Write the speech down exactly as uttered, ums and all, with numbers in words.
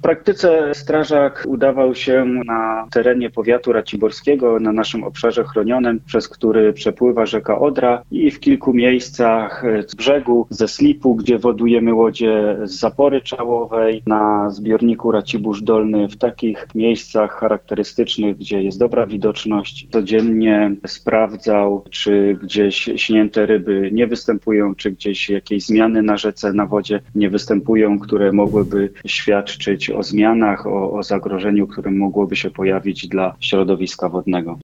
W praktyce strażak udawał się na terenie powiatu raciborskiego, na naszym obszarze chronionym, przez który przepływa rzeka Odra i w kilku miejscach z brzegu, ze slipu, gdzie wodujemy łodzie, z zapory czałowej, na zbiorniku Racibórz Dolny, w takich miejscach charakterystycznych, gdzie jest dobra widoczność, codziennie sprawdzał, czy gdzieś śnięte ryby nie występują, czy gdzieś jakieś zmiany na rzece, na wodzie nie występują, które mogłyby świadczyć o zmianach, o, o zagrożeniu, które mogłoby się pojawić dla środowiska wodnego.